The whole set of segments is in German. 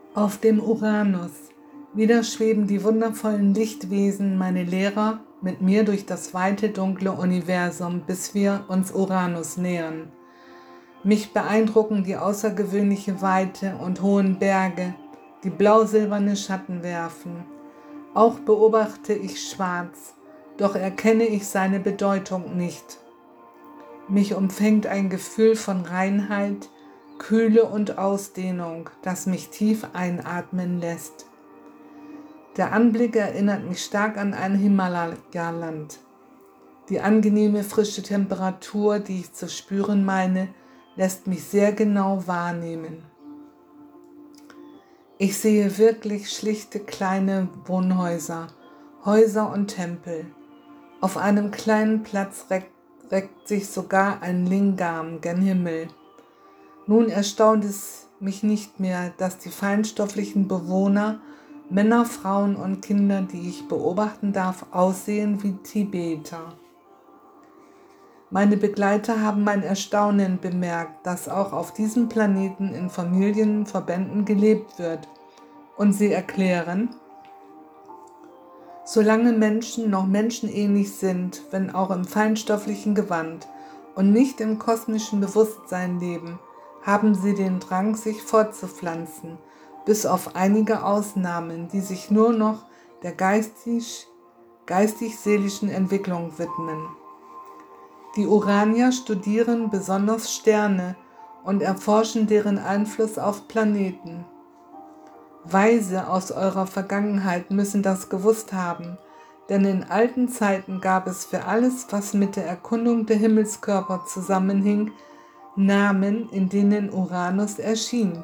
Auf dem Uranus. Wieder schweben die wundervollen Lichtwesen, meine Lehrer, mit mir durch das weite, dunkle Universum, bis wir uns Uranus nähern. Mich beeindrucken die außergewöhnliche Weite und hohen Berge, die blau-silberne Schatten werfen. Auch beobachte ich Schwarz, doch erkenne ich seine Bedeutung nicht. Mich umfängt ein Gefühl von Reinheit, Kühle und Ausdehnung, das mich tief einatmen lässt. Der Anblick erinnert mich stark an ein Himalaya-Land. Die angenehme frische Temperatur, die ich zu spüren meine, lässt mich sehr genau wahrnehmen. Ich sehe wirklich schlichte kleine Wohnhäuser, Häuser und Tempel. Auf einem kleinen Platz reckt sich sogar ein Lingam gen Himmel. Nun erstaunt es mich nicht mehr, dass die feinstofflichen Bewohner, Männer, Frauen und Kinder, die ich beobachten darf, aussehen wie Tibeter. Meine Begleiter haben mein Erstaunen bemerkt, dass auch auf diesem Planeten in Familienverbänden gelebt wird. Und sie erklären, solange Menschen noch menschenähnlich sind, wenn auch im feinstofflichen Gewand und nicht im kosmischen Bewusstsein leben, haben sie den Drang, sich fortzupflanzen, bis auf einige Ausnahmen, die sich nur noch der geistig-seelischen Entwicklung widmen. Die Uranier studieren besonders Sterne und erforschen deren Einfluss auf Planeten. Weise aus eurer Vergangenheit müssen das gewusst haben, denn in alten Zeiten gab es für alles, was mit der Erkundung der Himmelskörper zusammenhing, Namen, in denen Uranus erschien.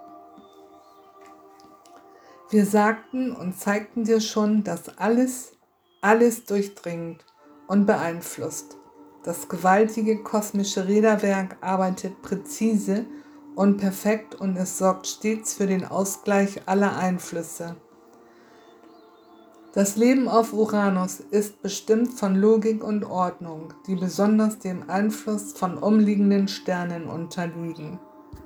Wir sagten und zeigten dir schon, dass alles durchdringt und beeinflusst. Das gewaltige kosmische Räderwerk arbeitet präzise und perfekt und es sorgt stets für den Ausgleich aller Einflüsse. Das Leben auf Uranus ist bestimmt von Logik und Ordnung, die besonders dem Einfluss von umliegenden Sternen unterliegen.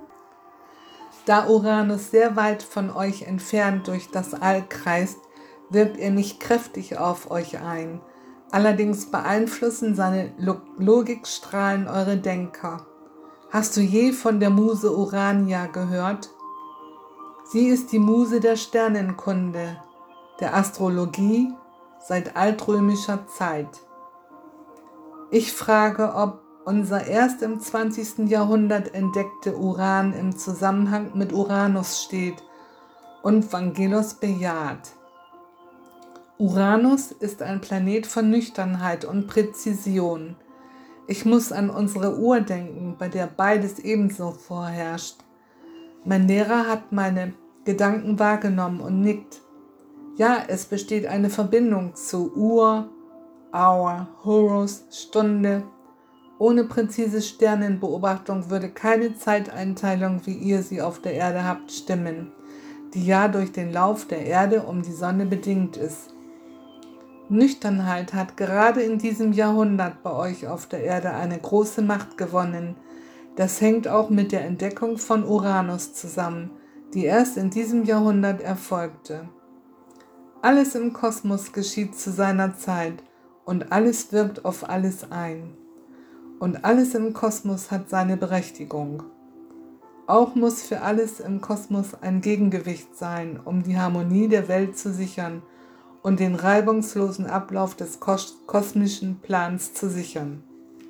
Da Uranus sehr weit von euch entfernt durch das All kreist, wirkt er nicht kräftig auf euch ein. Allerdings beeinflussen seine Logikstrahlen eure Denker. Hast du je von der Muse Urania gehört? Sie ist die Muse der Sternenkunde, der Astrologie seit altrömischer Zeit. Ich frage, ob unser erst im 20. Jahrhundert entdeckte Uran im Zusammenhang mit Uranus steht und Vangelos bejaht. Uranus ist ein Planet von Nüchternheit und Präzision. Ich muss an unsere Uhr denken, bei der beides ebenso vorherrscht. Mein Lehrer hat meine Gedanken wahrgenommen und nickt. Ja, es besteht eine Verbindung zu Uhr, Hour, Horus, Stunde. Ohne präzise Sternenbeobachtung würde keine Zeiteinteilung, wie ihr sie auf der Erde habt, stimmen, die ja durch den Lauf der Erde um die Sonne bedingt ist. Nüchternheit hat gerade in diesem Jahrhundert bei euch auf der Erde eine große Macht gewonnen. Das hängt auch mit der Entdeckung von Uranus zusammen, die erst in diesem Jahrhundert erfolgte. Alles im Kosmos geschieht zu seiner Zeit und alles wirkt auf alles ein. Und alles im Kosmos hat seine Berechtigung. Auch muss für alles im Kosmos ein Gegengewicht sein, um die Harmonie der Welt zu sichern und den reibungslosen Ablauf des kosmischen Plans zu sichern.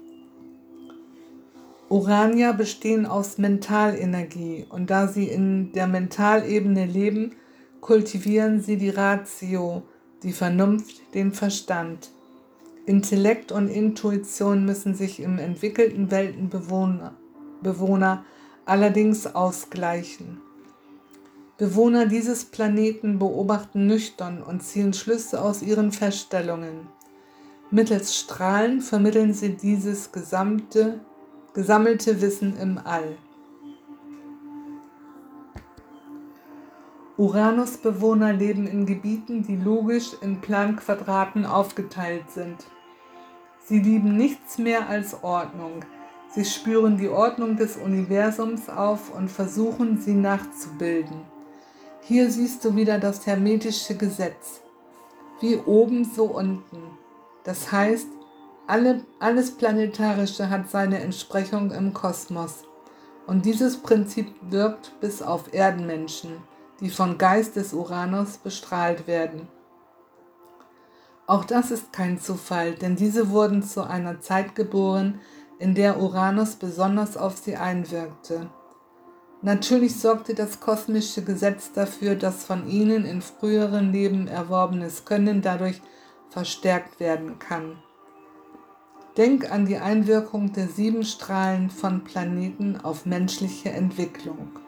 Uranier bestehen aus Mentalenergie und da sie in der Mentalebene leben, kultivieren sie die Ratio, die Vernunft, den Verstand. Intellekt und Intuition müssen sich im entwickelten Weltenbewohner allerdings ausgleichen. Bewohner dieses Planeten beobachten nüchtern und ziehen Schlüsse aus ihren Feststellungen. Mittels Strahlen vermitteln sie dieses gesammelte Wissen im All. Uranus-Bewohner leben in Gebieten, die logisch in Planquadraten aufgeteilt sind. Sie lieben nichts mehr als Ordnung. Sie spüren die Ordnung des Universums auf und versuchen, sie nachzubilden. Hier siehst du wieder das hermetische Gesetz. Wie oben, so unten. Das heißt, alles Planetarische hat seine Entsprechung im Kosmos. Und dieses Prinzip wirkt bis auf Erdenmenschen, die vom Geist des Uranus bestrahlt werden. Auch das ist kein Zufall, denn diese wurden zu einer Zeit geboren, in der Uranus besonders auf sie einwirkte. Natürlich sorgte das kosmische Gesetz dafür, dass von ihnen in früheren Leben erworbenes Können dadurch verstärkt werden kann. Denk an die Einwirkung der 7 Strahlen von Planeten auf menschliche Entwicklung.